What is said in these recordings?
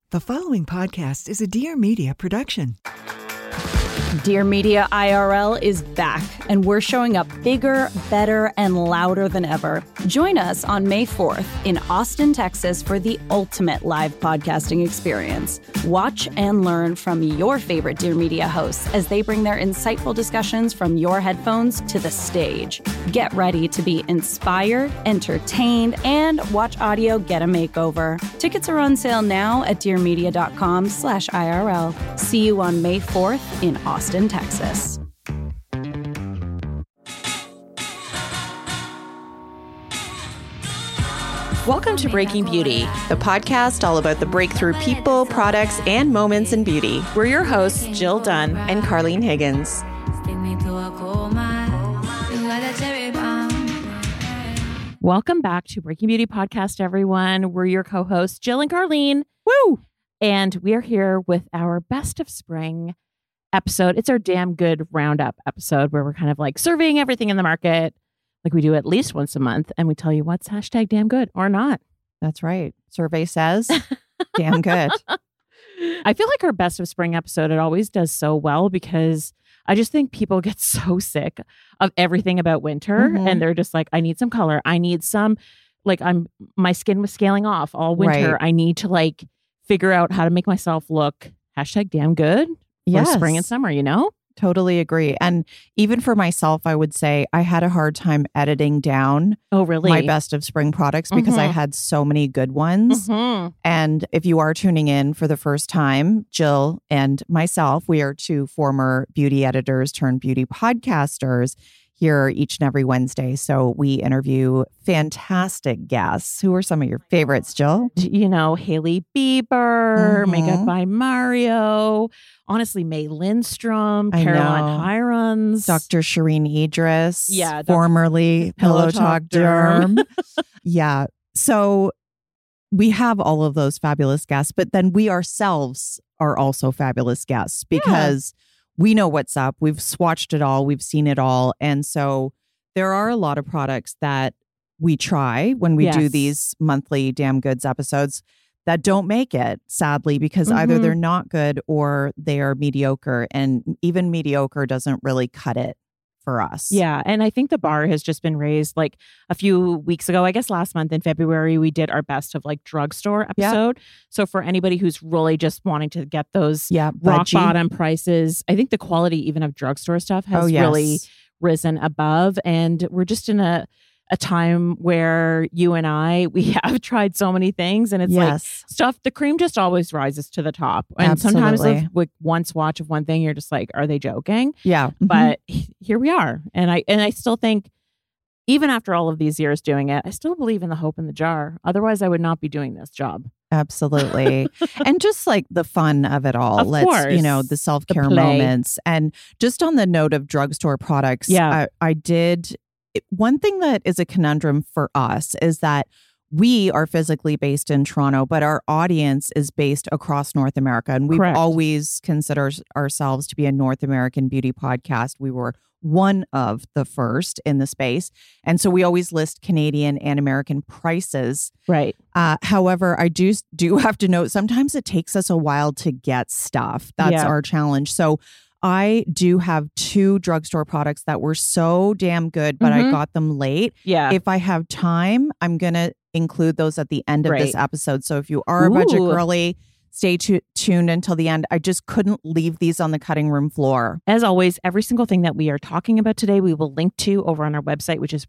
The following podcast is a Dear Media production. Dear Media IRL is back, and we're showing up bigger, better, and louder than ever. Join us on May 4th in Austin, Texas for the ultimate live podcasting experience. Watch and learn from your favorite Dear Media hosts as they bring their insightful discussions from your headphones to the stage. Get ready to be inspired, entertained, and watch audio get a makeover. Tickets are on sale now at dearmedia.com/IRL. See you on May 4th in Austin, Texas. Welcome to Breaking Beauty, the podcast all about the breakthrough people, products, and moments in beauty. We're your hosts, Jill Dunn and Carlene Higgins. Welcome back to Breaking Beauty Podcast, everyone. We're your co-hosts, Jill and Carlene. Woo! And we are here with our Best of Spring episode. It's our Damn Good Roundup episode where we're kind of like surveying everything in the market like we do at least once a month. And we tell you what's hashtag damn good or not. That's right. Survey says damn good. I feel like our Best of Spring episode, it always does so well because I just think people get so sick of everything about winter and they're just like, I need some color. I need some, like my skin was scaling off all winter. Right. I need to like figure out how to make myself look hashtag damn good for spring and summer, you know? Totally agree. And even for myself, I would say I had a hard time editing down my Best of Spring products because I had so many good ones. And if you are tuning in for the first time, Jill and myself, we are two former beauty editors turned beauty podcasters here each and every Wednesday. So we interview fantastic guests. Who are some of your favorites, Jill? You know, Hailey Bieber, Makeup by Mario, honestly, May Lindstrom, Caroline Hirons, Dr. Shireen Idris, yeah, formerly Pillow Talk Derm. Yeah. So we have all of those fabulous guests, but then we ourselves are also fabulous guests because we know what's up. We've swatched it all. We've seen it all. And so there are a lot of products that we try when we do these monthly Damn Goods episodes that don't make it, sadly, because either they're not good or they are mediocre. And even mediocre doesn't really cut it for us. Yeah. And I think the bar has just been raised. Like a few weeks ago, I guess last month in February, we did our best of like drugstore episode. So for anybody who's really just wanting to get those rock bottom prices, I think the quality even of drugstore stuff has really risen above. And we're just in a time where you and we have tried so many things and it's like stuff, the cream just always rises to the top. And sometimes with one swatch of one thing, you're just like, are they joking? Yeah. But here we are. And I still think even after all of these years doing it, I still believe in the hope in the jar. Otherwise, I would not be doing this job. Absolutely. And just like the fun of it all. Of course. You know, the self-care moments. And just on the note of drugstore products, I did... One thing that is a conundrum for us is that we are physically based in Toronto, but our audience is based across North America. And we've always considered ourselves to be a North American beauty podcast. We were one of the first in the space. And so we always list Canadian and American prices. Right. However, I do have to note, sometimes it takes us a while to get stuff. That's our challenge. So I do have 2 drugstore products that were so damn good, but I got them late. Yeah. If I have time, I'm going to include those at the end of this episode. So if you are a budget girly, stay tuned until the end. I just couldn't leave these on the cutting room floor. As always, every single thing that we are talking about today, we will link to over on our website, which is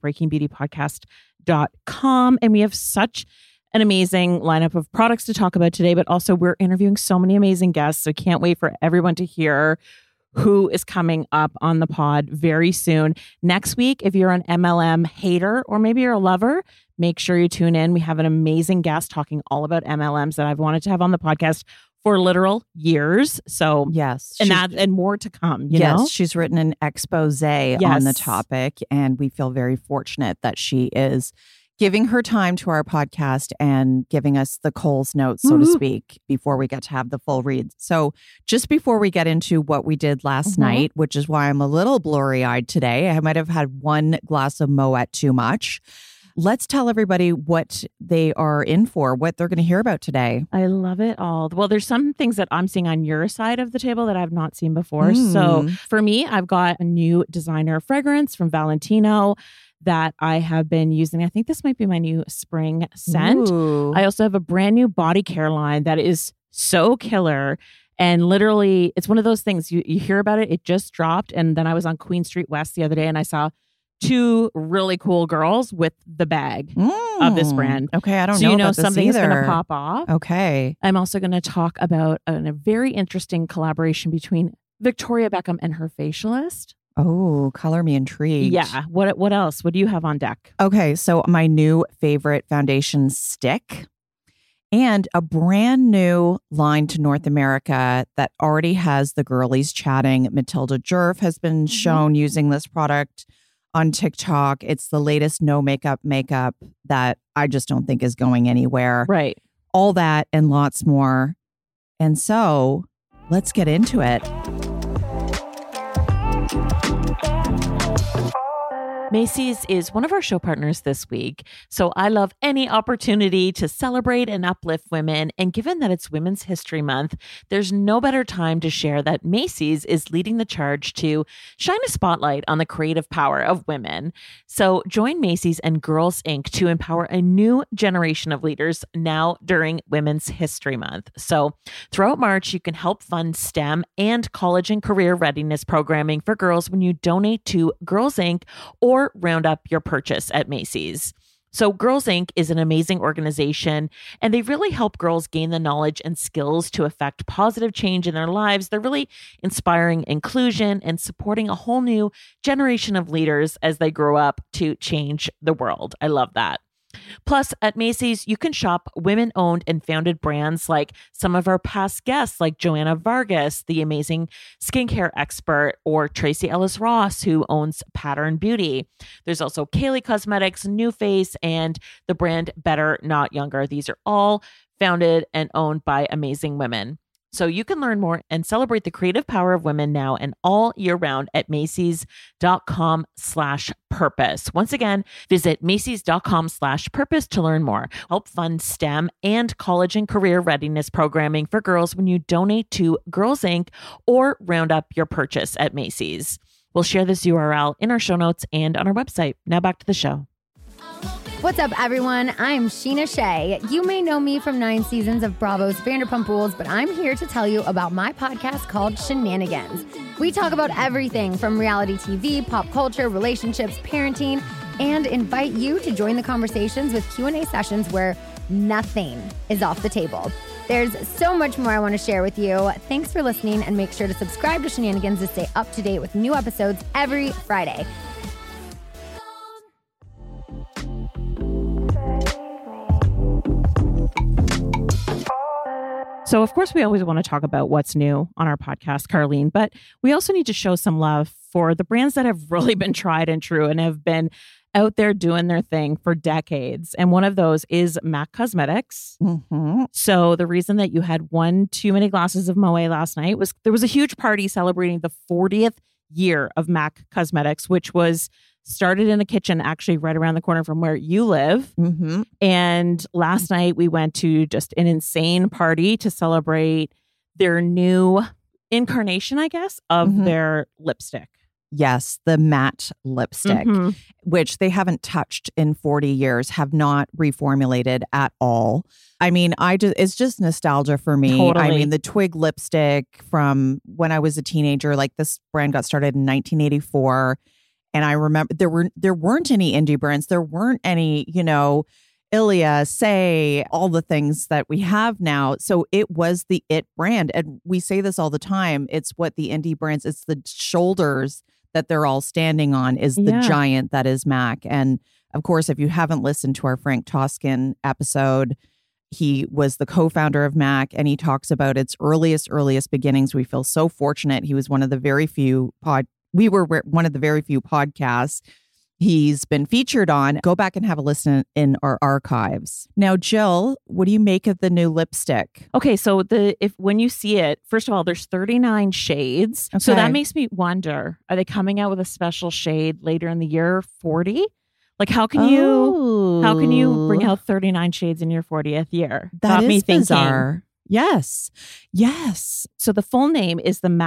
breakingbeautypodcast.com. And we have such an amazing lineup of products to talk about today, but also we're interviewing so many amazing guests. So can't wait for everyone to hear who is coming up on the pod very soon. Next week, if you're an MLM hater or maybe you're a lover, make sure you tune in. We have an amazing guest talking all about MLMs that I've wanted to have on the podcast for literal years. So and more to come. You know? She's written an expose on the topic, and we feel very fortunate that she is giving her time to our podcast and giving us the Coles notes, so to speak, before we get to have the full read. So just before we get into what we did last night, which is why I'm a little blurry-eyed today, I might have had one glass of Moet too much. let's tell everybody what they are in for, what they're going to hear about today. I love it all. Well, there's some things that I'm seeing on your side of the table that I've not seen before. So for me, I've got a new designer fragrance from Valentino that I have been using. I think this might be my new spring scent. Ooh. I also have a brand new body care line that is so killer. And literally, it's one of those things, you hear about it, it just dropped. And then I was on Queen Street West the other day and I saw 2 really cool girls with the bag of this brand. Okay, I don't so know you know about this something's either. going to pop off. Okay. I'm also going to talk about a very interesting collaboration between Victoria Beckham and her facialist. Oh, color me intrigued. Yeah. What else? What do you have on deck? Okay, so my new favorite foundation stick and a brand new line to North America that already has the girlies chatting. Matilda Djerf has been shown using this product on TikTok. It's the latest no makeup that I just don't think is going anywhere. Right. All that and lots more. And so let's get into it. Macy's is one of our show partners this week, so I love any opportunity to celebrate and uplift women. And given that it's Women's History Month, there's no better time to share that Macy's is leading the charge to shine a spotlight on the creative power of women. So join Macy's and Girls Inc. to empower a new generation of leaders now during Women's History Month. So throughout March, you can help fund STEM and college and career readiness programming for girls when you donate to Girls Inc. or round up your purchase at Macy's. So Girls Inc. is an amazing organization, and they really help girls gain the knowledge and skills to affect positive change in their lives. They're really inspiring inclusion and supporting a whole new generation of leaders as they grow up to change the world. I love that. Plus, at Macy's, you can shop women-owned and founded brands like some of our past guests, like Joanna Vargas, the amazing skincare expert, or Tracy Ellis Ross, who owns Pattern Beauty. There's also Kaylee Cosmetics, NuFace, and the brand Better Not Younger. These are all founded and owned by amazing women. So you can learn more and celebrate the creative power of women now and all year round at Macys.com/purpose. Once again, visit Macys.com/purpose to learn more. Help fund STEM and college and career readiness programming for girls when you donate to Girls Inc. or round up your purchase at Macy's. We'll share this URL in our show notes and on our website. Now back to the show. What's up, everyone? I'm Sheena Shea. You may know me from 9 seasons of Bravo's Vanderpump Rules, but I'm here to tell you about my podcast called Shenanigans. We talk about everything from reality TV, pop culture, relationships, parenting, and invite you to join the conversations with Q&A sessions where nothing is off the table. There's so much more I want to share with you. Thanks for listening, and make sure to subscribe to Shenanigans to stay up to date with new episodes every Friday. So, of course, we always want to talk about what's new on our podcast, Carlene, but we also need to show some love for the brands that have really been tried and true and have been out there doing their thing for decades. And one of those is MAC Cosmetics. Mm-hmm. So the reason that you had 1 too many glasses of Moet last night was there was a huge party celebrating the 40th year of MAC Cosmetics, which was started in a kitchen actually right around the corner from where you live. Mm-hmm. And last night we went to just an insane party to celebrate their new incarnation, I guess, of their lipstick. Yes, the matte lipstick, which they haven't touched in 40 years, have not reformulated at all. I mean, it's just nostalgia for me. Totally. I mean, the Twig lipstick from when I was a teenager, like this brand got started in 1984. And I remember there weren't any indie brands. There weren't any, Ilia, Say, all the things that we have now. So it was the it brand. And we say this all the time. It's what the indie brands, it's the shoulders that they're all standing on is the giant that is MAC. And of course, if you haven't listened to our Frank Toscan episode, he was the co-founder of MAC, and he talks about its earliest beginnings. We feel so fortunate. He was one of the very few we were one of the very few podcasts he's been featured on. Go back and have a listen in our archives. Now, Jill, what do you make of the new lipstick? Okay, so when you see it, first of all, there's 39 shades. Okay. So that makes me wonder, are they coming out with a special shade later in the year, 40? Like how can you bring out 39 shades in your 40th year? That Got me is thinking. bizarre. Yes. So the full name is the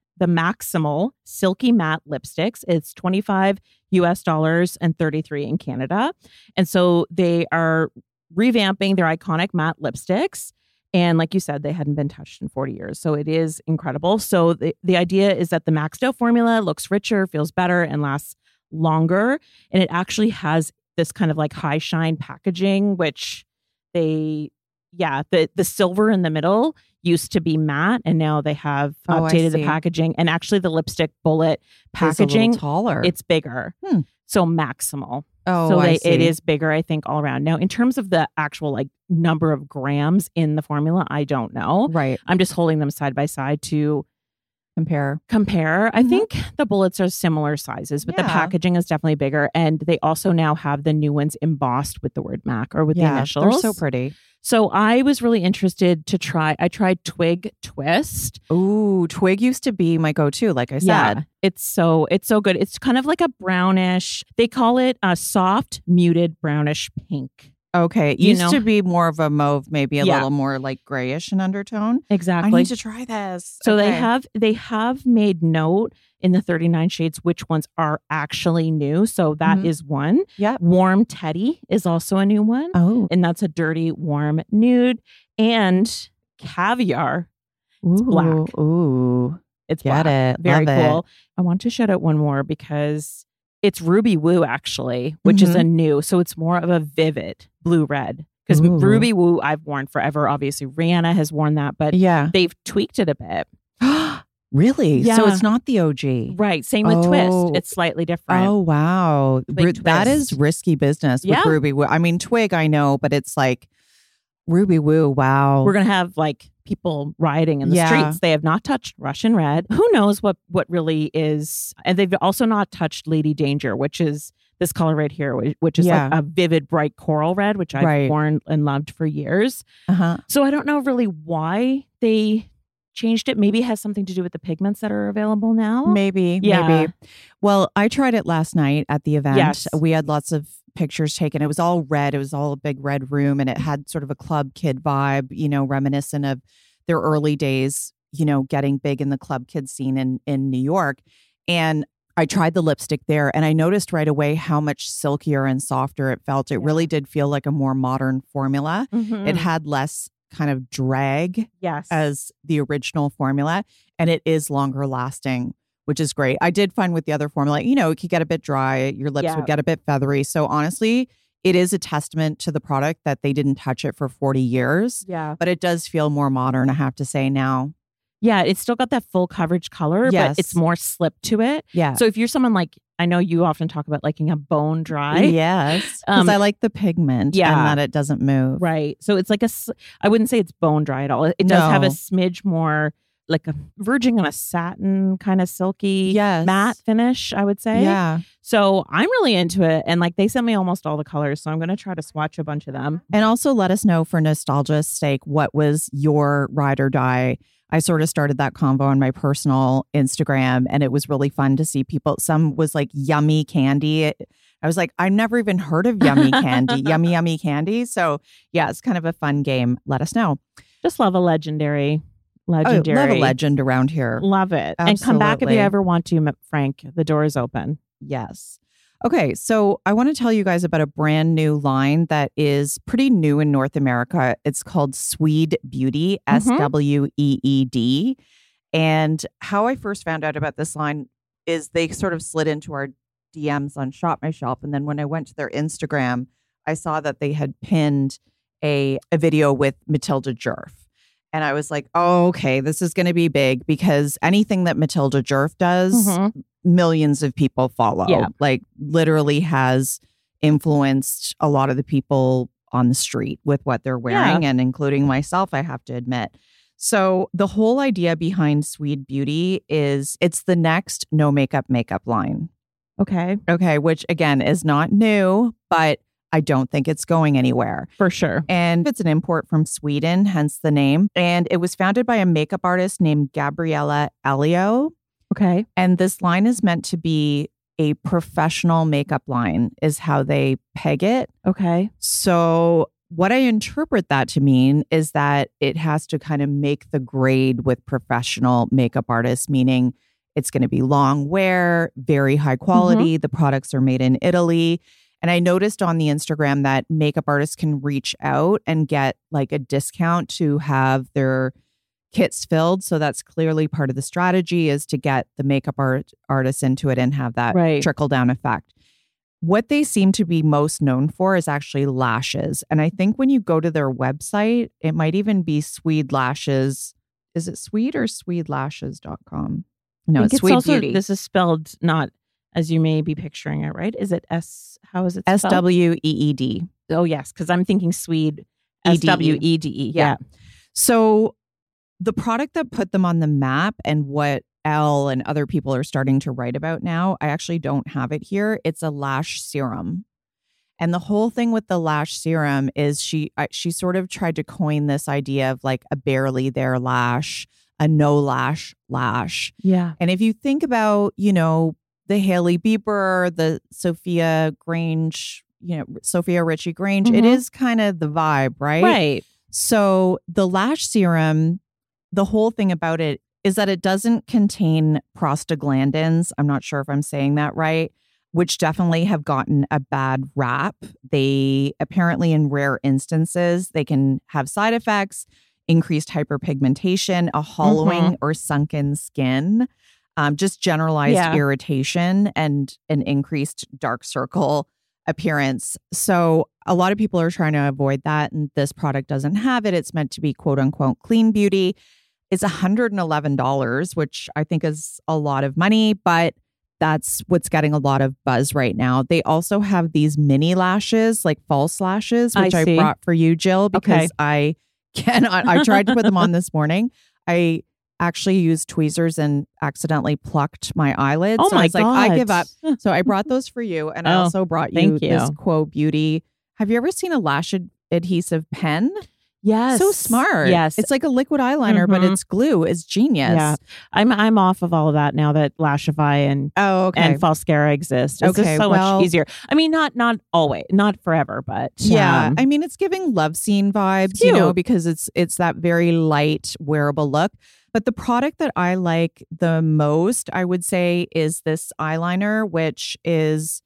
Maximal Silky Matte Lipsticks. It's $25 US and $33 in Canada. And so they are revamping their iconic matte lipsticks. And like you said, they hadn't been touched in 40 years. So it is incredible. So the idea is that the maxed out formula looks richer, feels better, and lasts longer. And it actually has this kind of like high shine packaging, which the silver in the middle used to be matte, and now they have updated the packaging. And actually the lipstick bullet packaging, is a little taller. It's bigger. So Maximal. Oh, so I see. It is bigger, I think, all around. Now, in terms of the actual like number of grams in the formula, I don't know. Right. I'm just holding them side by side to compare. I think the bullets are similar sizes, but the packaging is definitely bigger. And they also now have the new ones embossed with the word MAC or with the initials. They're so pretty. So I was really interested to try. I tried Twig Twist. Ooh, Twig used to be my go-to, like I said. Yeah, it's so good. It's kind of like a brownish. They call it a soft, muted brownish pink. Okay. It used to be more of a mauve, maybe a little more like grayish in undertone. Exactly. I need to try this. So they have made note in the 39 shades which ones are actually new. So that is one. Yeah. Warm Teddy is also a new one. Oh. And that's a dirty, warm nude. And Caviar. It's black. Ooh. It's Get black. it. Very Love cool. I want to shout out one more because it's Ruby Woo, actually, which is a new. So it's more of a vivid blue-red. Because Ruby Woo I've worn forever. Obviously, Rihanna has worn that, but they've tweaked it a bit. Really? Yeah. So it's not the OG. Right. Same with Twist. It's slightly different. Oh, wow. That is risky business with Ruby Woo. I mean, Twig, I know, but it's like Ruby Woo. Wow. We're going to have like people rioting in the streets. They have not touched Russian Red. Who knows what really is. And they've also not touched Lady Danger, which is this color right here, which is like a vivid, bright coral red, which I've worn and loved for years. So I don't know really why they changed it. Maybe it has something to do with the pigments that are available now. Maybe. Well, I tried it last night at the event. Yes. We had lots of pictures taken. It was all red. It was all a big red room, and it had sort of a club kid vibe, reminiscent of their early days, getting big in the club kid scene in New York. And I tried the lipstick there, and I noticed right away how much silkier and softer it felt. It really did feel like a more modern formula. It had less kind of drag as the original formula, and it is longer lasting, which is great. I did find with the other formula, it could get a bit dry, your lips would get a bit feathery. So honestly, it is a testament to the product that they didn't touch it for 40 years. Yeah. But it does feel more modern, I have to say now. Yeah, it's still got that full coverage color, but it's more slip to it. Yeah. So if you're someone like, I know you often talk about liking a bone dry. Yes. Because I like the pigment and that it doesn't move. Right. So it's like I wouldn't say it's bone dry at all. It does have a smidge more like a verging on a satin kind of silky matte finish, I would say. Yeah. So I'm really into it. And like they sent me almost all the colors. So I'm going to try to swatch a bunch of them. And also let us know for nostalgia's sake, what was your ride or die? I sort of started that convo on my personal Instagram, and it was really fun to see people. Some was like yummy candy. I was like, I've never even heard of yummy candy, yummy candy. So yeah, it's kind of a fun game. Let us know. Just love a legendary. Love a legend around here. Love it. Absolutely. And come back if you ever want to, Frank. The door is open. Yes. Okay, so I want to tell you guys about a brand new line that is pretty new in North America. It's called Sweed Beauty, SWEED. And how I first found out about this line is they sort of slid into our DMs on Shop My Shelf. And then when I went to their Instagram, I saw that they had pinned a video with Matilda Djerf. And I was like, oh, okay, this is going to be big because anything that Matilda Djerf does, millions of people follow. Yeah. Like literally has influenced a lot of the people on the street with what they're wearing, and including myself, I have to admit. So the whole idea behind Sweed Beauty is it's the next no makeup line. Okay, which again is not new, but I don't think it's going anywhere. For sure. And it's an import from Sweden, hence the name. And it was founded by a makeup artist named Gabriella Elio. Okay. And this line is meant to be a professional makeup line is how they peg it. Okay. So what I interpret that to mean is that it has to kind of make the grade with professional makeup artists, meaning it's going to be long wear, very high quality. The products are made in Italy. And I noticed on the Instagram that makeup artists can reach out and get like a discount to have their kits filled. So that's clearly part of the strategy, is to get the makeup artists into it and have that trickle down effect. What they seem to be most known for is actually lashes. And I think when you go to their website, it might even be Swede Lashes. Is it Swede or swedelashes.com? No, it's Swede Beauty. This is spelled not as you may be picturing it, right? Is it how is it spelled? SWEED. Oh, yes, because I'm thinking Swede, SWEDE. Yeah. So the product that put them on the map and what Elle and other people are starting to write about now, I actually don't have it here. It's a lash serum. And the whole thing with the lash serum is she sort of tried to coin this idea of like a barely there lash, a no lash lash. Yeah. And if you think about, you know, the Hailey Bieber, the Sophia Richie Grange, it is kind of the vibe, right? Right. So the lash serum, the whole thing about it is that it doesn't contain prostaglandins. I'm not sure if I'm saying that right, which definitely have gotten a bad rap. They apparently, in rare instances, they can have side effects, increased hyperpigmentation, a hollowing or sunken skin, just generalized irritation, and an increased dark circle appearance. So a lot of people are trying to avoid that, and this product doesn't have it. It's meant to be quote unquote clean beauty. It's $111, which I think is a lot of money, but that's what's getting a lot of buzz right now. They also have these mini lashes, like false lashes, which I brought for you, Jill, because I tried to put them on this morning. I actually used tweezers and accidentally plucked my eyelids. Oh, so my I was God. like, I give up. So I brought those for you. And I also brought you this Quo Beauty. Have you ever seen a lash adhesive pen? Yes. So smart. Yes. It's like a liquid eyeliner, but it's glue. It's genius. Yeah. I'm off of all of that now that Lashify and Falscara exist. It's just so much easier. I mean, not always, not forever, but I mean, it's giving Love Scene vibes, you know, because it's that very light wearable look. But the product that I like the most, I would say, is this eyeliner, which is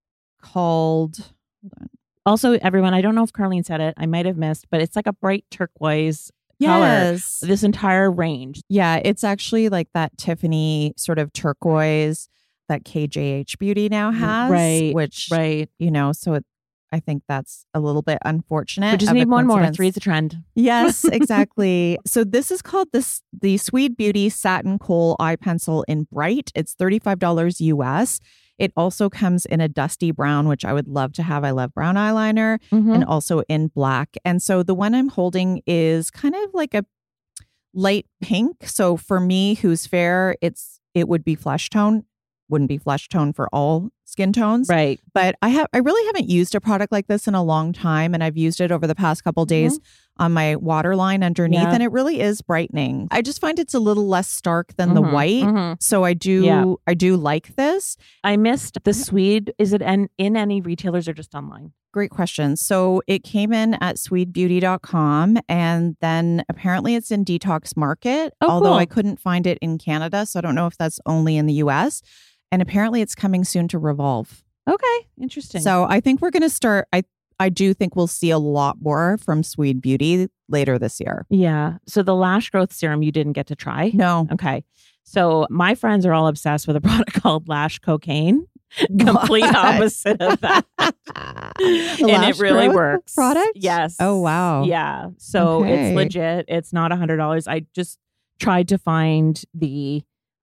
called, hold on. Also, everyone, I don't know if Carlene said it. I might have missed, but it's like a bright turquoise color. This entire range. Yeah, it's actually like that Tiffany sort of turquoise that KJH Beauty now has. Right. Which, you know, so I think that's a little bit unfortunate. We just need one more. 3 is a trend. Yes, exactly. So this is called the Swede Beauty Satin Kohl Eye Pencil in Bright. It's $35 US. It also comes in a dusty brown, which I would love to have. I love brown eyeliner, and also in black. And so the one I'm holding is kind of like a light pink. So for me, who's fair, it would be flesh tone. Wouldn't be flesh tone for all skin tones. Right. But I really haven't used a product like this in a long time. And I've used it over the past couple days on my waterline underneath. And it really is brightening. I just find it's a little less stark than the white. So I do like this. I missed the Swede. Is it in any retailers or just online? Great question. So it came in at swedebeauty.com, and then apparently it's in Detox Market, although I couldn't find it in Canada. So I don't know if that's only in the US. And apparently it's coming soon to Revolve. Okay. Interesting. So I think we're going to start. I do think we'll see a lot more from Swede Beauty later this year. Yeah. So the lash growth serum you didn't get to try? No. Okay. So my friends are all obsessed with a product called Lash Cocaine. Complete opposite of that. And it really works. Product? Yes. Oh, wow. Yeah. So it's legit. It's not $100. I just tried to find the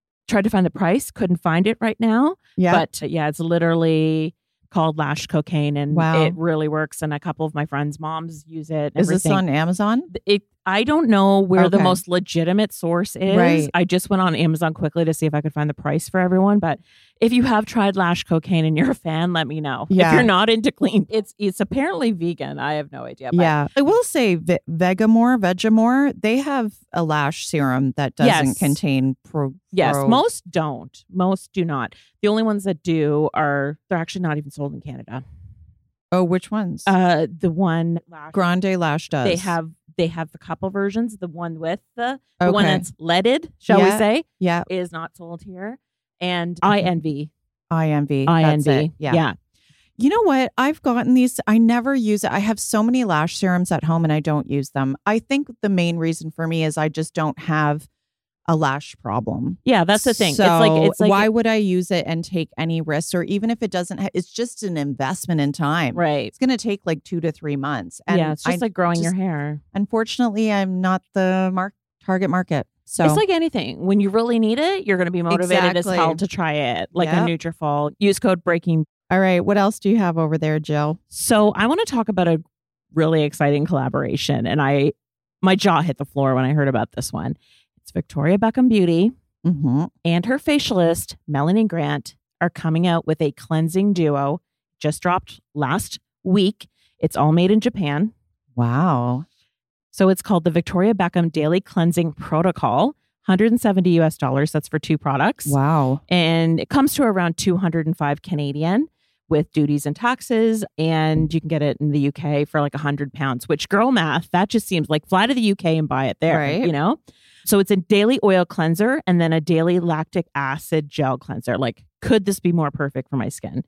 price. Couldn't find it right now. Yeah. But it's literally called Lash Cocaine, and it really works. And a couple of my friends' moms use it. Is this on Amazon? I don't know where the most legitimate source is. Right. I just went on Amazon quickly to see if I could find the price for everyone. But if you have tried Lash Cocaine and you're a fan, let me know. Yeah. If you're not into clean, it's apparently vegan. I have no idea. But yeah. I will say Vegemore, they have a lash serum that doesn't contain most don't. Most do not. The only ones that do they're actually not even sold in Canada. Oh, which ones? The one Grande Lash does. They have a couple versions. The one with the one that's leaded, shall we say? Yeah. Is not sold here. And INV. INV. Yeah. You know what? I've gotten these. I never use it. I have so many lash serums at home and I don't use them. I think the main reason for me is I just don't have a lash problem. Yeah, that's the thing. So it's like why would I use it and take any risks? Or even if it doesn't, it's just an investment in time. Right. It's going to take like 2 to 3 months. And it's just like growing your hair. Unfortunately, I'm not the target market. So it's like anything. When you really need it, you're going to be motivated as hell to try it. Like a Nutrafol. Use code BREAKING. All right. What else do you have over there, Jill? So I want to talk about a really exciting collaboration. And my jaw hit the floor when I heard about this one. It's Victoria Beckham Beauty and her facialist, Melanie Grant, are coming out with a cleansing duo. Just dropped last week. It's all made in Japan. Wow. So it's called the Victoria Beckham Daily Cleansing Protocol. $170 US. That's for 2 products. Wow. And it comes to around 205 Canadian with duties and taxes. And you can get it in the UK for like £100, which girl math, that just seems like fly to the UK and buy it there, right. You know? So it's a daily oil cleanser and then a daily lactic acid gel cleanser. Like, could this be more perfect for my skin?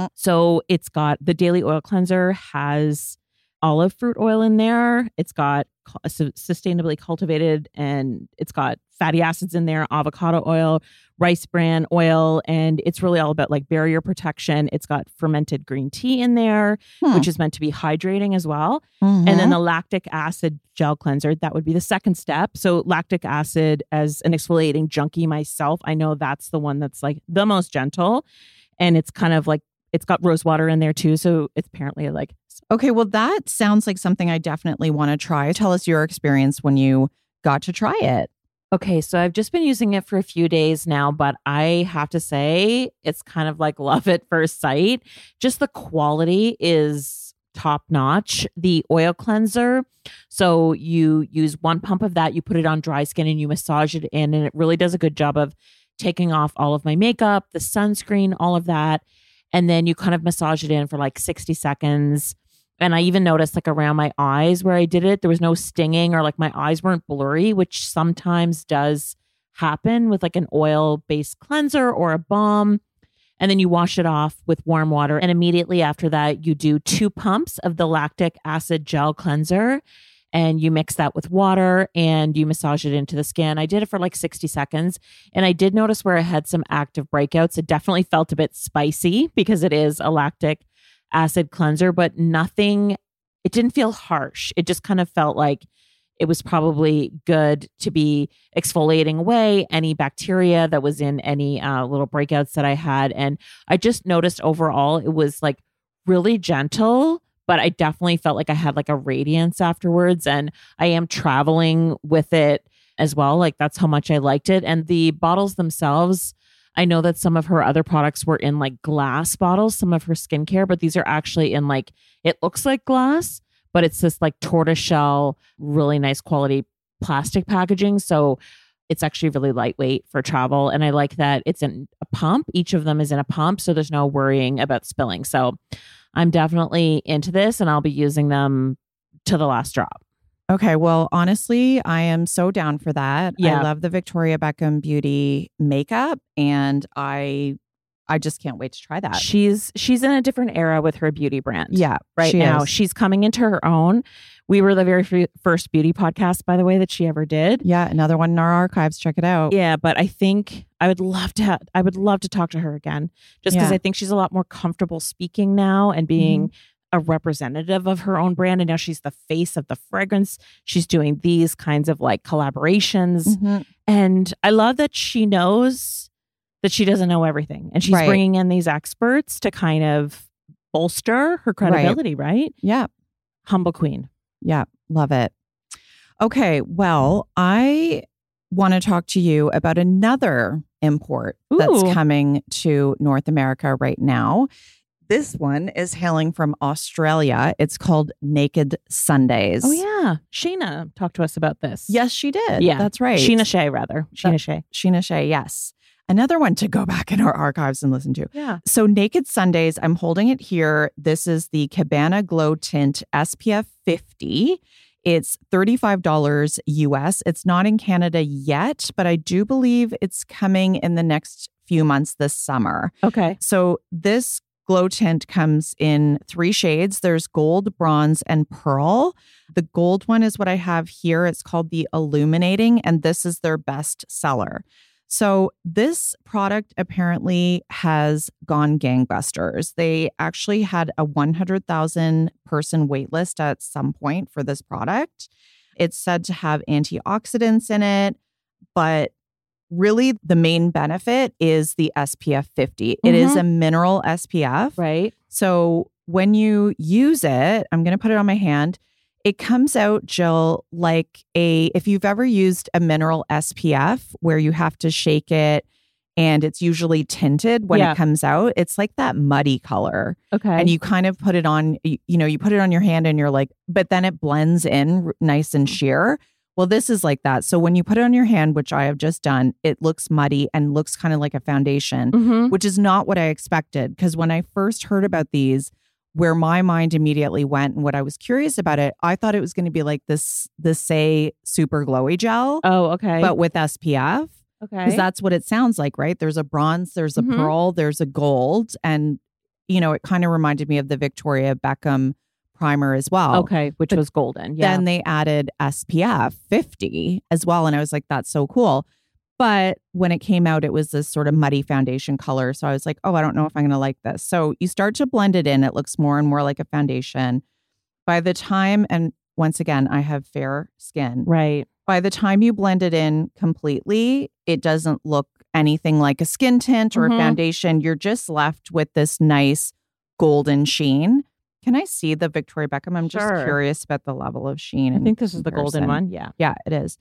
So it's got the daily oil cleanser has olive fruit oil in there. It's got sustainably cultivated and it's got fatty acids in there, avocado oil, rice bran oil, and it's really all about like barrier protection. It's got fermented green tea in there, which is meant to be hydrating as well. And then the lactic acid gel cleanser, that would be the second step. So lactic acid, as an exfoliating junkie myself, I know that's the one that's like the most gentle. And it's kind of like, it's got rose water in there too. So it's apparently like... Okay, well, that sounds like something I definitely want to try. Tell us your experience when you got to try it. Okay, so I've just been using it for a few days now, but I have to say it's kind of like love at first sight. Just the quality is top notch. The oil cleanser. So you use 1 pump of that, you put it on dry skin and you massage it in, and it really does a good job of taking off all of my makeup, the sunscreen, all of that. And then you kind of massage it in for like 60 seconds. And I even noticed like around my eyes where I did it, there was no stinging or like my eyes weren't blurry, which sometimes does happen with like an oil-based cleanser or a balm. And then you wash it off with warm water. And immediately after that, you do 2 pumps of the lactic acid gel cleanser. And you mix that with water and you massage it into the skin. I did it for like 60 seconds. And I did notice where I had some active breakouts. It definitely felt a bit spicy because it is a lactic acid cleanser, but it didn't feel harsh. It just kind of felt like it was probably good to be exfoliating away any bacteria that was in any little breakouts that I had. And I just noticed overall it was like really gentle, but I definitely felt like I had like a radiance afterwards. And I am traveling with it as well. Like that's how much I liked it. And the bottles themselves, I know that some of her other products were in like glass bottles, some of her skincare, but these are actually in like, it looks like glass, but it's this like tortoiseshell, really nice quality plastic packaging. So it's actually really lightweight for travel. And I like that it's in a pump. Each of them is in a pump. So there's no worrying about spilling. So I'm definitely into this and I'll be using them to the last drop. Okay. Well, honestly, I am so down for that. Yeah. I love the Victoria Beckham Beauty makeup and I just can't wait to try that. She's in a different era with her beauty brand. Yeah. Right now. She's coming into her own. We were the very first beauty podcast, by the way, that she ever did. Yeah. Another one in our archives. Check it out. Yeah. But I think I would love to talk to her again just because I think she's a lot more comfortable speaking now and being a representative of her own brand. And now she's the face of the fragrance. She's doing these kinds of like collaborations. And I love that she knows that she doesn't know everything. And she's bringing in these experts to kind of bolster her credibility, right? Yeah. Humble queen. Yeah. Love it. Okay, well, I want to talk to you about another import that's coming to North America right now. This one is hailing from Australia. It's called Naked Sundays. Oh, yeah. Sheena talked to us about this. Yes, she did. Yeah. That's right. Sheena Shea, rather. Sheena Shea. Sheena Shea, yes. Another one to go back in our archives and listen to. Yeah. So Naked Sundays, I'm holding it here. This is the Cabana Glow Tint SPF 50. It's $35 US. It's not in Canada yet, but I do believe it's coming in the next few months this summer. Okay. So this glow tint comes in 3 shades. There's gold, bronze, and pearl. The gold one is what I have here. It's called the Illuminating, and this is their best seller. So this product apparently has gone gangbusters. They actually had a 100,000 person wait list at some point for this product. It's said to have antioxidants in it, but really the main benefit is the SPF 50. It is a mineral SPF. Right. So when you use it, I'm going to put it on my hand. It comes out, Jill, like if you've ever used a mineral SPF where you have to shake it and it's usually tinted when it comes out, it's like that muddy color. Okay. And you kind of put it on, you put it on your hand and you're like, but then it blends in nice and sheer. Well, this is like that. So when you put it on your hand, which I have just done, it looks muddy and looks kind of like a foundation, which is not what I expected. Because when I first heard about these, where my mind immediately went and what I was curious about it, I thought it was going to be like this Say Super Glowy Gel. Oh, okay. But with SPF. Okay. Because that's what it sounds like, right? There's a bronze, there's a pearl, there's a gold. And, it kind of reminded me of the Victoria Beckham primer as well. Okay, which was golden. Yeah. Then they added SPF 50 as well. And I was like, that's so cool. But when it came out, it was this sort of muddy foundation color. So I was like, oh, I don't know if I'm going to like this. So you start to blend it in. It looks more and more like a foundation. By the time, and once again, I have fair skin. Right. By the time you blend it in completely, it doesn't look anything like a skin tint or a foundation. You're just left with this nice golden sheen. Can I see the Victoria Beckham? I'm just curious about the level of sheen. I think this is the golden one. Yeah. Yeah, it is.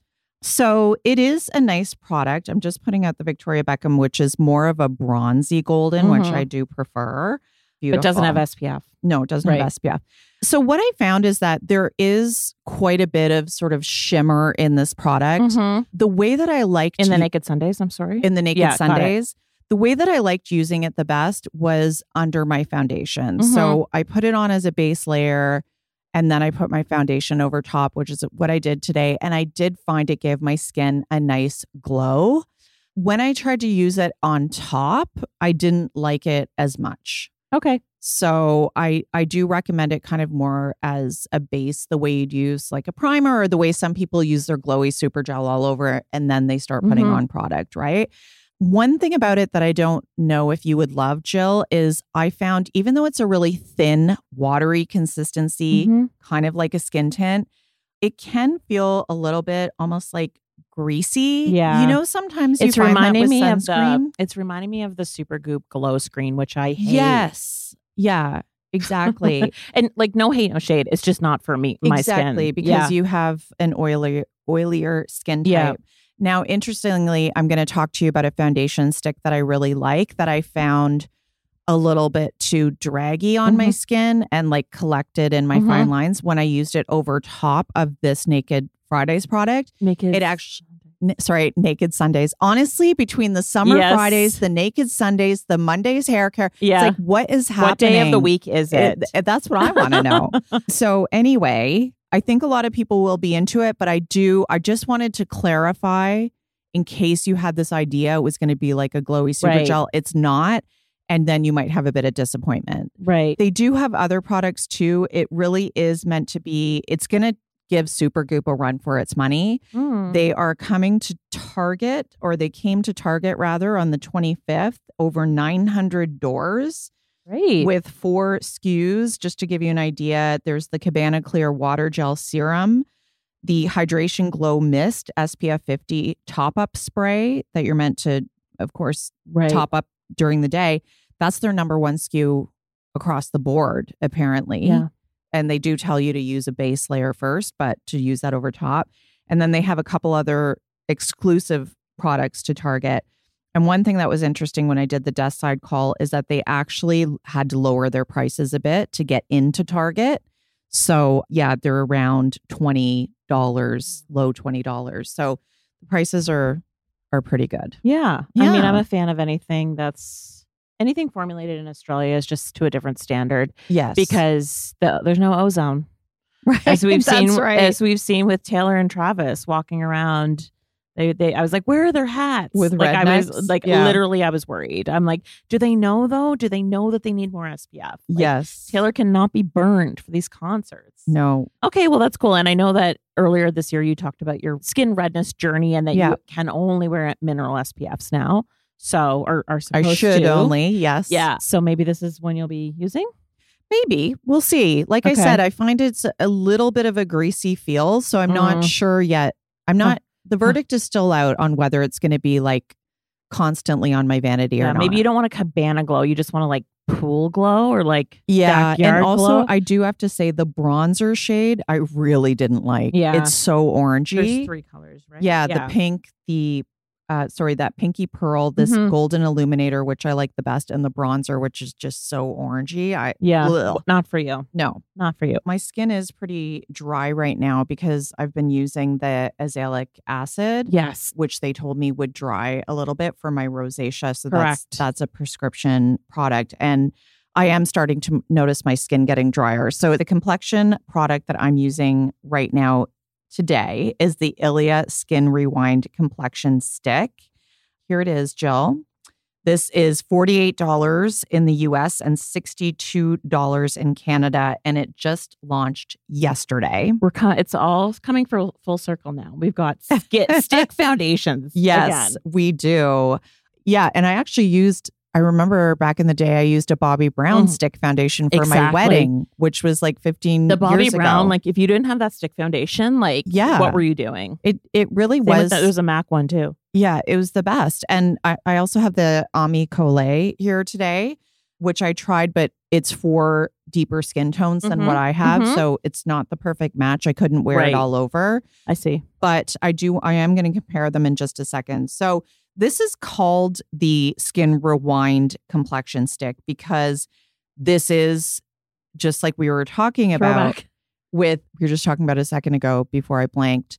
So it is a nice product. I'm just putting out the Victoria Beckham, which is more of a bronzy golden, which I do prefer. Beautiful. But doesn't have SPF. No, it doesn't have SPF. So what I found is that there is quite a bit of sort of shimmer in this product. The way that I liked... In the Naked Sundays, I'm sorry? In the Naked Sundays. The way that I liked using it the best was under my foundation. So I put it on as a base layer and then I put my foundation over top, which is what I did today. And I did find it gave my skin a nice glow. When I tried to use it on top, I didn't like it as much. Okay. So I do recommend it kind of more as a base, the way you'd use like a primer or the way some people use their glowy super gel all over it and then they start putting on product, right? One thing about it that I don't know if you would love, Jill, is I found even though it's a really thin, watery consistency, kind of like a skin tint, it can feel a little bit almost like greasy. Yeah. Sometimes it's reminding me of it's reminding me of the Supergoop Glow Screen, which I hate. Yes. Yeah, exactly. And like no hate, no shade. It's just not for me, my skin. Exactly, because you have an oilier skin type. Yeah. Now, interestingly, I'm going to talk to you about a foundation stick that I really like that I found a little bit too draggy on my skin and like collected in my fine lines when I used it over top of this Naked Fridays product. Naked Sundays. Honestly, between the summer Fridays, the Naked Sundays, the Mondays hair care, it's like, what is happening? What day of the week is it? That's what I want to know. So anyway, I think a lot of people will be into it, but I just wanted to clarify in case you had this idea it was going to be like a glowy super gel. It's not. And then you might have a bit of disappointment. Right. They do have other products too. It really is meant to be, it's going to give Supergoop a run for its money. They are coming to Target, or they came to Target rather on the 25th, over 900 doors. Great. With 4 SKUs. Just to give you an idea, there's the Cabana Clear Water Gel Serum, the Hydration Glow Mist SPF 50 top-up spray that you're meant to, of course, top up during the day. That's their number 1 SKU across the board, apparently. Yeah. And they do tell you to use a base layer first, but to use that over top. And then they have a couple other exclusive products to Target. And one thing that was interesting when I did the desk side call is that they actually had to lower their prices a bit to get into Target. So yeah, they're around $20, low $20. So the prices are pretty good. Yeah. I mean, I'm a fan of anything formulated in Australia is just to a different standard. Yes. Because there's no ozone. Right. As we've seen with Taylor and Travis walking around. I was like, where are their hats? With like rednecks? I was like, literally, I was worried. I'm like, do they know though? Do they know that they need more SPF? Like, yes. Taylor cannot be burned for these concerts. No. Okay, well, that's cool. And I know that earlier this year you talked about your skin redness journey and that you can only wear mineral SPFs now. So, are supposed to. I should only, yes. Yeah. So maybe this is when you'll be using? Maybe. We'll see. Like I said, I find it's a little bit of a greasy feel. So I'm not sure yet. The verdict is still out on whether it's going to be like constantly on my vanity or not. Maybe you don't want a cabana glow. You just want to like pool glow or like backyard and also glow. I do have to say the bronzer shade I really didn't like. Yeah. It's so orangey. There's 3 colors, right? Yeah, the pink, that pinky pearl, this golden illuminator, which I like the best, and the bronzer, which is just so orangey. Not for you. No, not for you. My skin is pretty dry right now because I've been using the azelaic acid. Yes. Which they told me would dry a little bit for my rosacea. So correct. That's a prescription product. And I am starting to notice my skin getting drier. So the complexion product that I'm using right now today is the Ilia Skin Rewind Complexion Stick. Here it is, Jill. This is $48 in the US and $62 in Canada, and it just launched yesterday. It's all coming full circle now. We've got stick foundations. Yes, again. We do. Yeah, and I remember back in the day, I used a Bobbi Brown stick foundation for my wedding, which was like 15 years ago. The Bobbi Brown, like if you didn't have that stick foundation, like what were you doing? It really was. There was a MAC one too. Yeah, it was the best. And I also have the Ami Collet here today, which I tried, but it's for deeper skin tones than what I have. So it's not the perfect match. I couldn't wear it all over. I see. But I am going to compare them in just a second. So this is called the Skin Rewind Complexion Stick because this is just like we were talking about we were just talking about a second ago before I blanked.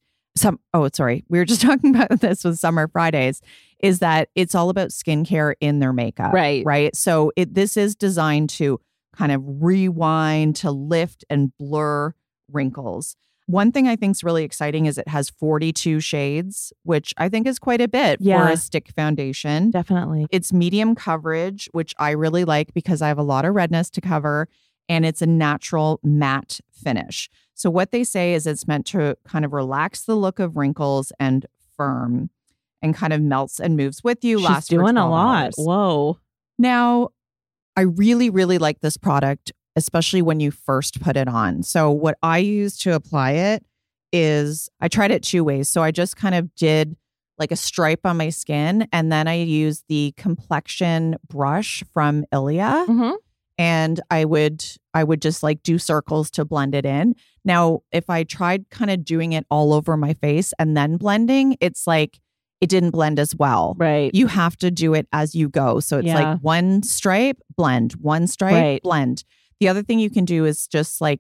We were just talking about this with Summer Fridays, is that it's all about skincare in their makeup. Right. So this is designed to kind of rewind, to lift and blur wrinkles. One thing I think is really exciting is it has 42 shades, which I think is quite a bit for a stick foundation. Definitely. It's medium coverage, which I really like because I have a lot of redness to cover, and it's a natural matte finish. So what they say is it's meant to kind of relax the look of wrinkles and firm and kind of melts and moves with you. She's doing a lot. Hours. Whoa. Now, I really, really like this product, especially when you first put it on. So what I use to apply it is I tried it 2 ways. So I just kind of did like a stripe on my skin, and then I used the complexion brush from Ilia. And I would just like do circles to blend it in. Now, if I tried kind of doing it all over my face and then blending, it's like it didn't blend as well. Right. You have to do it as you go. So it's like one stripe, blend, one stripe, blend. The other thing you can do is just like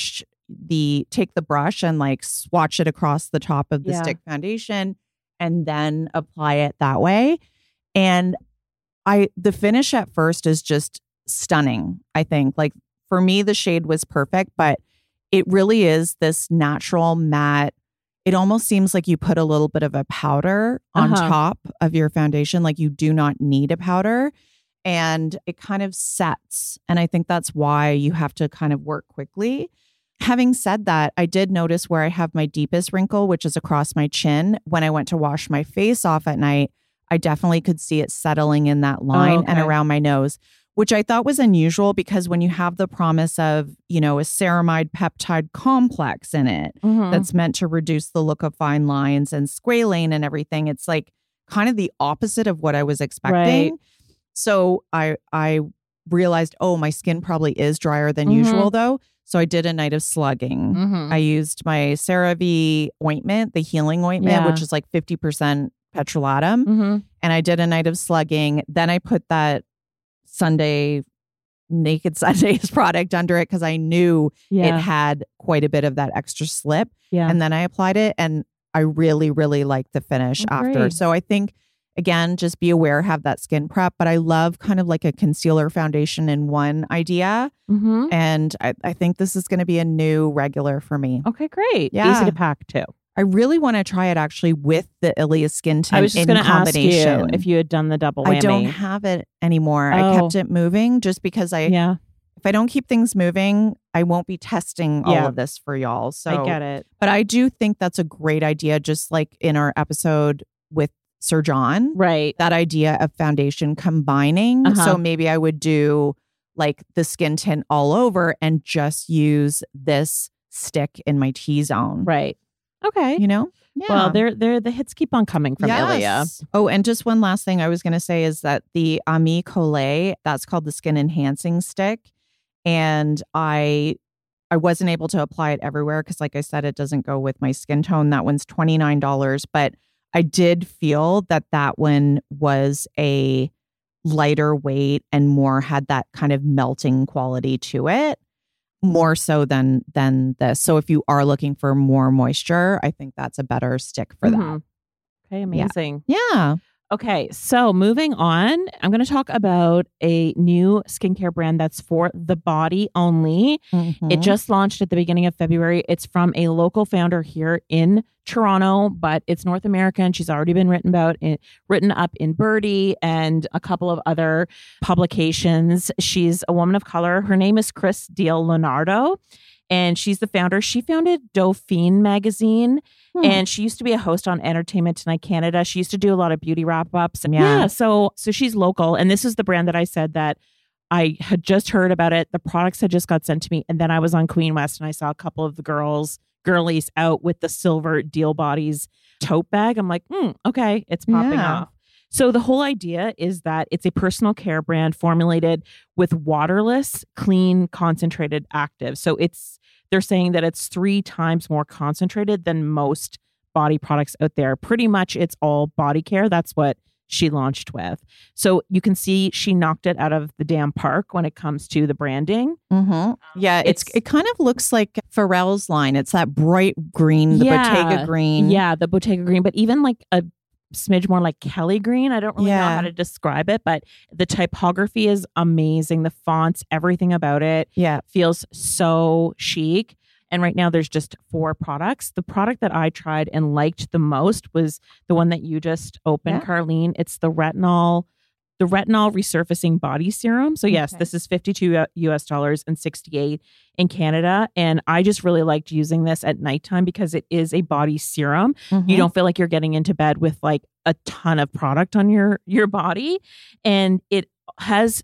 take the brush and like swatch it across the top of the stick foundation and then apply it that way. And the finish at first is just stunning. I think like for me, the shade was perfect, but it really is this natural matte. It almost seems like you put a little bit of a powder on top of your foundation. Like you do not need a powder. And it kind of sets. And I think that's why you have to kind of work quickly. Having said that, I did notice where I have my deepest wrinkle, which is across my chin. When I went to wash my face off at night, I definitely could see it settling in that line and around my nose, which I thought was unusual because when you have the promise of, a ceramide peptide complex in it that's meant to reduce the look of fine lines and squalane and everything, it's like kind of the opposite of what I was expecting. Right. So I realized, my skin probably is drier than usual though. So I did a night of slugging. Mm-hmm. I used my CeraVe ointment, the healing ointment, which is like 50% petrolatum. Mm-hmm. And I did a night of slugging. Then I put that Naked Sundays product under it because I knew it had quite a bit of that extra slip. Yeah. And then I applied it and I really, really liked the finish after. Great. So I think, again, just be aware, have that skin prep. But I love kind of like a concealer foundation in one idea. Mm-hmm. And I think this is going to be a new regular for me. Okay, great. Yeah. Easy to pack too. I really want to try it actually with the Ilia Skin Tint. I was just going to ask you if you had done the double whammy. I don't have it anymore. I kept it moving just because if I don't keep things moving, I won't be testing all of this for y'all. So I get it. But I do think that's a great idea, just like in our episode with Sir John. Right. That idea of foundation combining. Uh-huh. So maybe I would do like the skin tint all over and just use this stick in my T-zone. Right. Okay. You know? Yeah. Well, the hits keep on coming from Ilia. Oh, and just one last thing I was going to say is that the Ami Collet, that's called the Skin Enhancing Stick. And I wasn't able to apply it everywhere because, like I said, it doesn't go with my skin tone. That one's $29. But I did feel that one was a lighter weight and more had that kind of melting quality to it. More so than this. So if you are looking for more moisture, I think that's a better stick for that. Okay, amazing. Yeah. Okay, so moving on, I'm going to talk about a new skincare brand that's for the body only. Mm-hmm. It just launched at the beginning of February. It's from a local founder here in Toronto, but it's North American. She's already been written up in Birdie and a couple of other publications. She's a woman of color. Her name is Chris Deal Leonardo, and she's the founder. She founded Dauphine magazine. And she used to be a host on Entertainment Tonight Canada. She used to do a lot of beauty wrap-ups. And so she's local. And this is the brand that I said that I had just heard about it. The products had just got sent to me. And then I was on Queen West and I saw a couple of the girlies out with the silver Deal Bodies tote bag. I'm like, okay, it's popping off. So the whole idea is that it's a personal care brand formulated with waterless, clean, concentrated actives. So they're saying that it's 3 times more concentrated than most body products out there. Pretty much it's all body care. That's what she launched with. So you can see she knocked it out of the damn park when it comes to the branding. Mm-hmm. Yeah, it kind of looks like Pharrell's line. It's that bright green, the Bottega green. Yeah, the Bottega green, but even like a smidge more like Kelly green. I don't really know how to describe it, but the typography is amazing. The fonts, everything about it feels so chic. And right now there's just 4 products. The product that I tried and liked the most was the one that you just opened, Carlene. It's the retinol resurfacing body serum. So yes, this is $52 and $68 in Canada. And I just really liked using this at nighttime because it is a body serum. Mm-hmm. You don't feel like you're getting into bed with like a ton of product on your body. And it has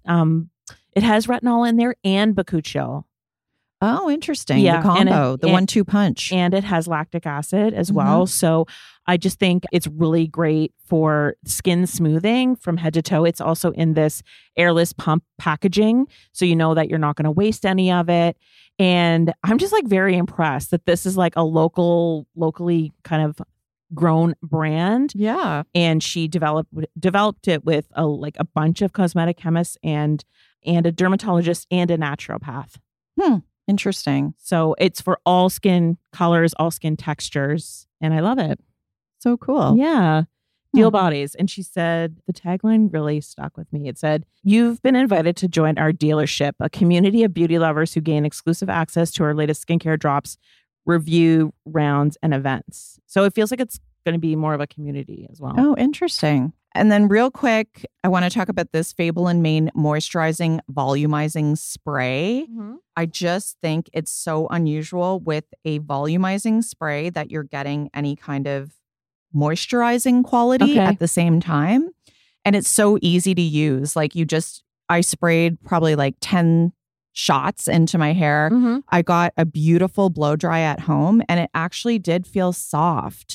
retinol in there and bakuchiol. Oh, interesting. Yeah, the combo, the 1-2 punch. And it has lactic acid as well. So I just think it's really great for skin smoothing from head to toe. It's also in this airless pump packaging. So you know that you're not going to waste any of it. And I'm just like very impressed that this is like a locally kind of grown brand. Yeah. And she developed it with a bunch of cosmetic chemists and a dermatologist and a naturopath. Interesting. So it's for all skin colors, all skin textures. And I love it. So cool. Yeah. Deal Bodies. And she said, the tagline really stuck with me. It said, "You've been invited to join our dealership, a community of beauty lovers who gain exclusive access to our latest skincare drops, review rounds, and events." So it feels like it's going to be more of a community as well. Oh, interesting. And then real quick, I want to talk about this Fable and Mane Moisturizing Volumizing Spray. Mm-hmm. I just think it's so unusual with a volumizing spray that you're getting any kind of moisturizing quality at the same time. And it's so easy to use. Like I sprayed probably like 10 shots into my hair. Mm-hmm. I got a beautiful blow dry at home and it actually did feel soft,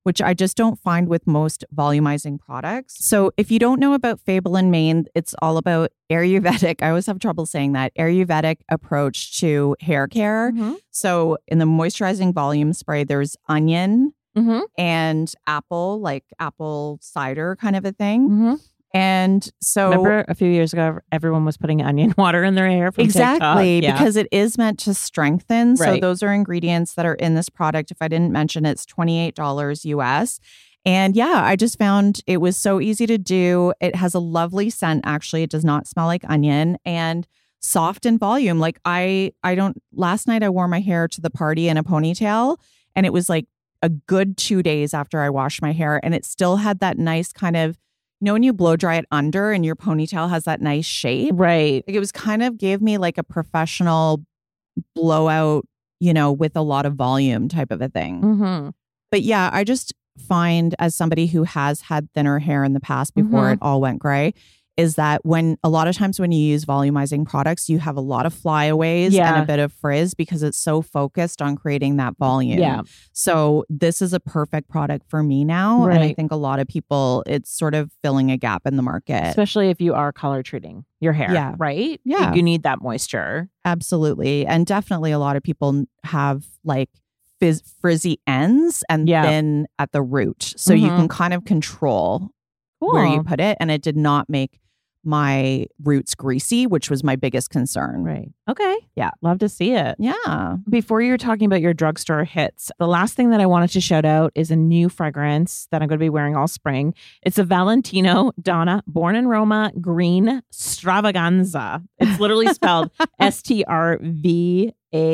which I just don't find with most volumizing products. So if you don't know about Fable and Mane, it's all about Ayurvedic. I always have trouble saying that. Ayurvedic approach to hair care. So in the moisturizing volume spray, there's onion and apple, like apple cider kind of a thing. And so remember a few years ago, everyone was putting onion water in their hair from exactly TikTok. Because it is meant to strengthen. Right. So those are ingredients that are in this product. If I didn't mention, it's $28 US. And yeah, I just found it was so easy to do. It has a lovely scent. Actually, it does not smell like onion and soft in volume. Like last night I wore my hair to the party in a ponytail, and it was like a good 2 days after I washed my hair, and it still had that nice kind of, when you blow dry it under and your ponytail has that nice shape. Right. Like it was kind of gave me like a professional blowout, with a lot of volume type of a thing. But yeah, I just find, as somebody who has had thinner hair in the past before it all went gray, is that a lot of times when you use volumizing products, you have a lot of flyaways and a bit of frizz because it's so focused on creating that volume. Yeah. So this is a perfect product for me now. Right. And I think a lot of people, it's sort of filling a gap in the market. Especially if you are color treating your hair. Yeah. Right? Yeah. You need that moisture. Absolutely. And definitely a lot of people have like frizzy ends and thin at the root. So you can kind of control where you put it. And it did not make my roots greasy, which was my biggest concern. Right. Okay. Yeah. Love to see it. Yeah. Before you were talking about your drugstore hits, the last thing that I wanted to shout out is a new fragrance that I'm going to be wearing all spring. It's a Valentino Donna Born in Roma Green Stravaganza. It's literally spelled STRVAGNZA.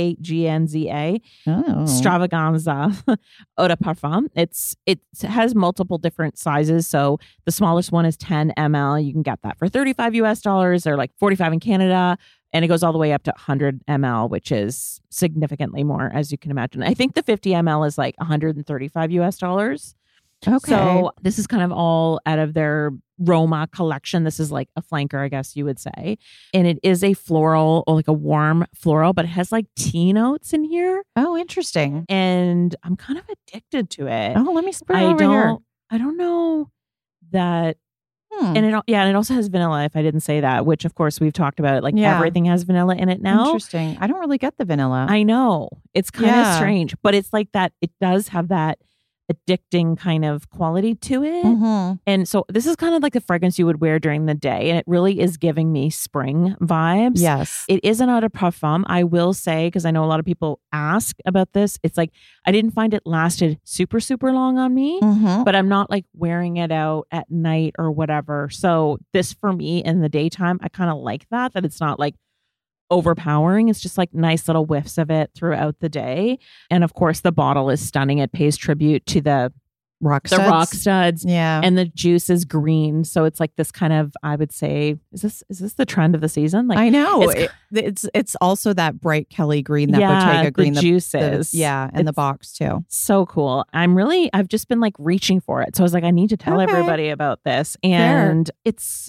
Oh. Stravaganza Eau de Parfum. It has multiple different sizes. So the smallest one is 10 ml. You can get that for $35 US or like $45 in Canada. And it goes all the way up to 100 ml, which is significantly more, as you can imagine. I think the 50 ml is like $135 US. Okay. So this is kind of all out of their Roma collection. This is like a flanker, I guess you would say. And it is a floral, or like a warm floral, but it has like tea notes in here. Oh, interesting. And I'm kind of addicted to it. Oh, let me spray it over here. I don't know that. And it also has vanilla, if I didn't say that, which of course we've talked about it. Like everything has vanilla in it now. Interesting. I don't really get the vanilla. I know. It's kind of strange, but it's like that. It does have that addicting kind of quality to it. And so this is kind of like the fragrance you would wear during the day. And it really is giving me spring vibes. Yes. It is an eau de parfum, I will say, because I know a lot of people ask about this. It's like, I didn't find it lasted super, super long on me, but I'm not like wearing it out at night or whatever. So this for me in the daytime, I kind of like that it's not like overpowering. It's just like nice little whiffs of it throughout the day. And of course, the bottle is stunning. It pays tribute to the rock studs. Yeah. And the juice is green. So it's like this kind of, I would say, is this the trend of the season? Like, I know. It's also that bright Kelly green, that Bottega green. The juices. And the box too. So cool. I've just been like reaching for it. So I was like, I need to tell everybody about this. And it's,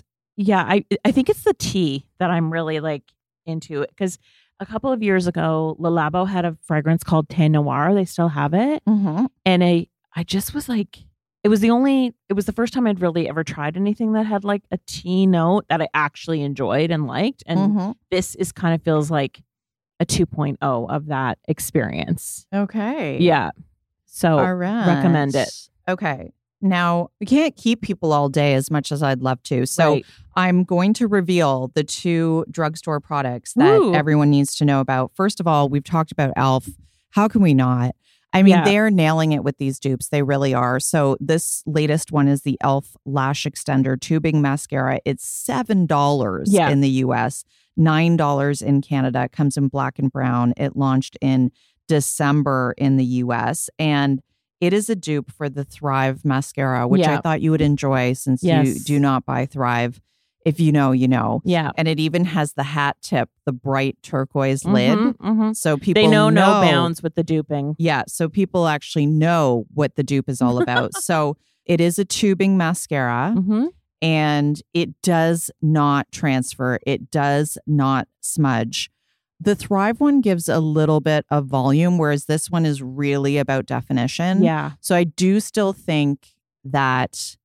I think it's the tea that I'm really like into it, because a couple of years ago, Le Labo had a fragrance called Thé Noir. They still have it. And I just was like, it was the first time I'd really ever tried anything that had like a tea note that I actually enjoyed and liked. And this is kind of feels like a 2.0 of that experience. Okay. Yeah. So recommend it. Okay. Now, we can't keep people all day as much as I'd love to. So I'm going to reveal the 2 drugstore products that everyone needs to know about. First of all, we've talked about e.l.f. How can we not? I mean, they're nailing it with these dupes. They really are. So this latest one is the e.l.f. Lash Extender Tubing Mascara. It's $7 in the US, $9 in Canada. It comes in black and brown. It launched in December in the US. And it is a dupe for the Thrive mascara, which I thought you would enjoy since you do not buy Thrive. If you know, you know. Yeah. And it even has the hat tip, the bright turquoise lid. So people know no bounds with the duping. Yeah. So people actually know what the dupe is all about. So it is a tubing mascara and it does not transfer. It does not smudge. The Thrive one gives a little bit of volume, whereas this one is really about definition. Yeah. So I do still think that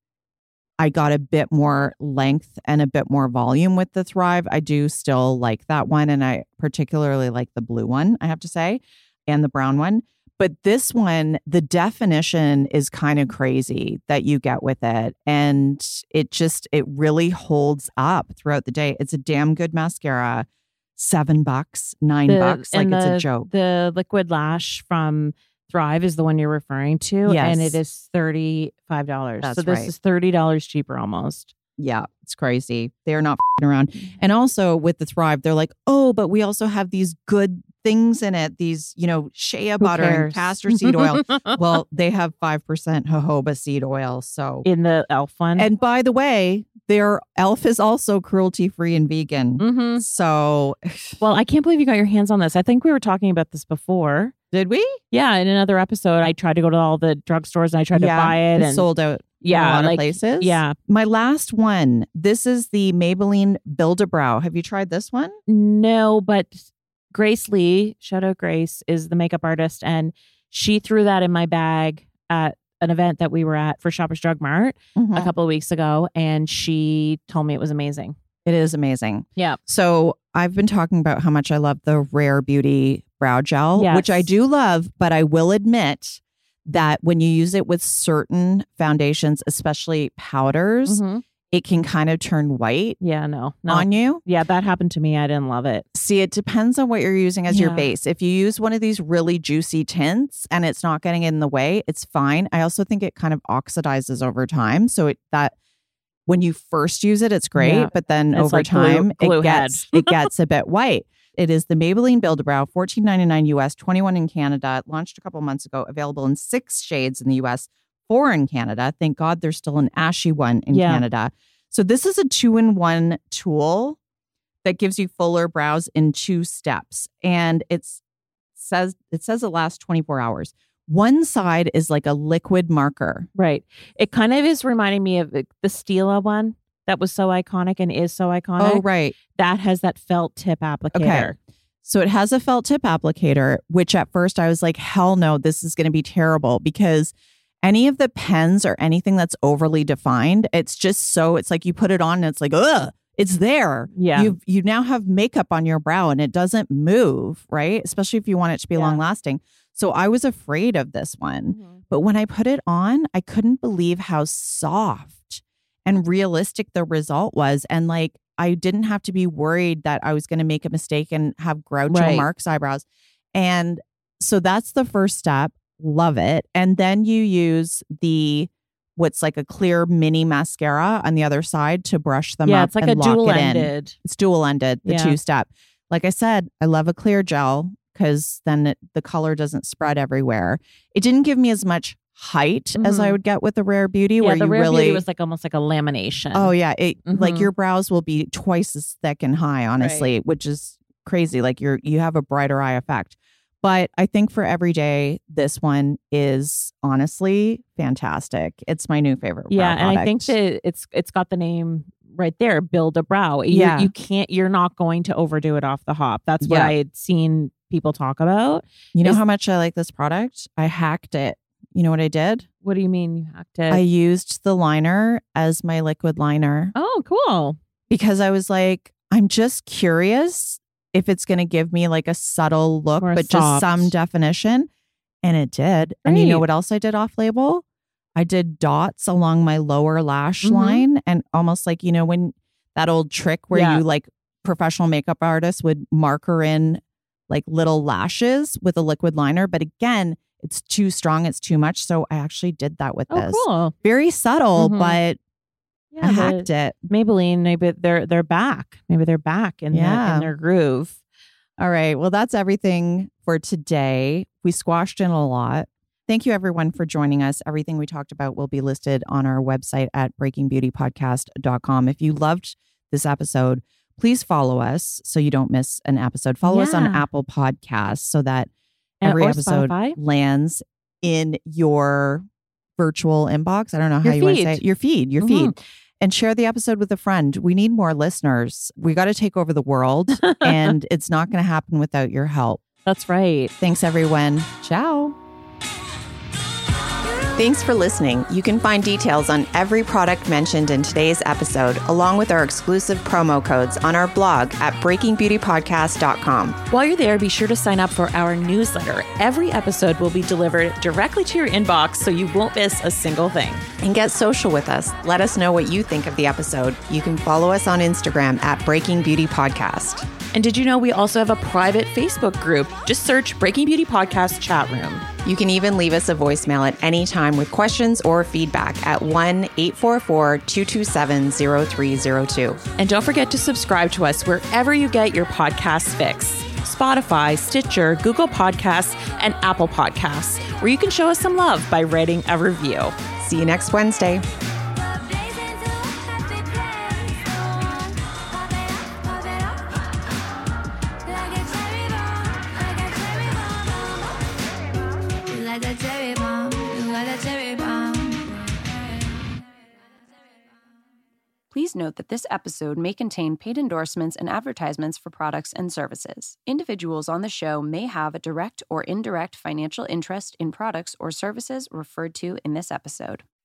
I got a bit more length and a bit more volume with the Thrive. I do still like that one. And I particularly like the blue one, I have to say, and the brown one. But this one, the definition is kind of crazy that you get with it. And it really holds up throughout the day. It's a damn good mascara. $7, $9. Like it's a joke. The Liquid Lash from Thrive is the one you're referring to. Yes. And it is $35. That's so this right. is $30 cheaper almost. Yeah, it's crazy. They're not f***ing around. And also with the Thrive, they're like, oh, but we also have these good things in it. These, shea butter and castor seed oil. Well, they have 5% jojoba seed oil. So in the e.l.f. one. And by the way, their e.l.f. is also cruelty-free and vegan. Mm-hmm. So, well, I can't believe you got your hands on this. I think we were talking about this before. Did we? Yeah, in another episode, I tried to go to all the drugstores and I tried to buy it. It's sold out. Yeah, a lot of places. Yeah. My last one. This is the Maybelline Build-A-Brow. Have you tried this one? No, but Grace Lee, shout out Grace, is the makeup artist, and she threw that in my bag at an event that we were at for Shoppers Drug Mart a couple of weeks ago, and she told me it was amazing. It is amazing. Yeah. So I've been talking about how much I love the Rare Beauty brow gel, which I do love, but I will admit that when you use it with certain foundations, especially powders, it can kind of turn white. Yeah, no. On you. Yeah, that happened to me. I didn't love it. See, it depends on what you're using as your base. If you use one of these really juicy tints and it's not getting in the way, it's fine. I also think it kind of oxidizes over time. So that when you first use it, it's great. But then it's over like time, glue it gets a bit white. It is the Maybelline Build-A-Brow, $14.99 US, $21 in Canada. It launched a couple months ago, available in 6 shades in the US, 4 in Canada. Thank God there's still an ashy one in Canada. So this is a 2-in-1 tool that gives you fuller brows in 2 steps. And it says it lasts 24 hours. One side is like a liquid marker. Right. It kind of is reminding me of the Stila one. That was so iconic and is so iconic. Oh, right. That has that felt tip applicator. Okay. So it has a felt tip applicator, which at first I was like, hell no, this is going to be terrible because any of the pens or anything that's overly defined, it's like you put it on and it's like, ugh, it's there. Yeah. You now have makeup on your brow and it doesn't move, right? Especially if you want it to be long lasting. So I was afraid of this one. But when I put it on, I couldn't believe how soft and realistic the result was. And like, I didn't have to be worried that I was going to make a mistake and have Groucho Marx eyebrows. And so that's the first step. Love it. And then you use what's like a clear mini mascara on the other side to brush them up. Yeah, it's like and a dual-ended. It's dual-ended, the 2-step. Like I said, I love a clear gel because then the color doesn't spread everywhere. It didn't give me as much height as I would get with the Rare Beauty, where the you Rare really Beauty was like almost like a lamination. Oh yeah, like your brows will be twice as thick and high, honestly, which is crazy. Like you have a brighter eye effect. But I think for every day, this one is honestly fantastic. It's my new favorite. Yeah, brow and product. I think that it's got the name right there, Build-A-Brow. You you're not going to overdo it off the hop. That's what I had seen people talk about. You know how much I like this product? I hacked it. You know what I did? What do you mean you hacked it? I used the liner as my liquid liner. Oh, cool. Because I was like, I'm just curious if it's going to give me like a subtle look, but just some definition. And it did. And you know what else I did off label? I did dots along my lower lash line, and almost like, when that old trick where you like professional makeup artists would marker in like little lashes with a liquid liner. But again, it's too strong. It's too much. So I actually did that with this. Cool. Very subtle, but I hacked it. Maybelline, maybe they're back. Maybe they're back in their groove. All right. Well, that's everything for today. We squashed in a lot. Thank you, everyone, for joining us. Everything we talked about will be listed on our website at breakingbeautypodcast.com. If you loved this episode, please follow us so you don't miss an episode. Follow us on Apple Podcasts so that every episode lands in your virtual inbox. I don't know how you want to say it. Your feed. And share the episode with a friend. We need more listeners. We got to take over the world, and it's not going to happen without your help. That's right. Thanks, everyone. Ciao. Thanks for listening. You can find details on every product mentioned in today's episode, along with our exclusive promo codes on our blog at breakingbeautypodcast.com. While you're there, be sure to sign up for our newsletter. Every episode will be delivered directly to your inbox, so you won't miss a single thing. And get social with us. Let us know what you think of the episode. You can follow us on Instagram at Breaking Beauty Podcast. And did you know we also have a private Facebook group? Just search Breaking Beauty Podcast Chat Room. You can even leave us a voicemail at any time with questions or feedback at 1-844-227-0302. And don't forget to subscribe to us wherever you get your podcasts fix. Spotify, Stitcher, Google Podcasts, and Apple Podcasts, where you can show us some love by writing a review. See you next Wednesday. Please note that this episode may contain paid endorsements and advertisements for products and services. Individuals on the show may have a direct or indirect financial interest in products or services referred to in this episode.